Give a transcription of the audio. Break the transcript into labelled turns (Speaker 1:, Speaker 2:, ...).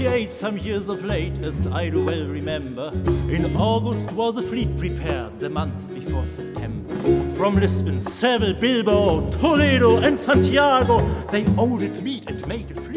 Speaker 1: 48, some years of late, as I do well remember. In August was the fleet prepared, the month before September. From Lisbon, Seville, Bilbao, Toledo and Santiago, they all did meet and made a fleet.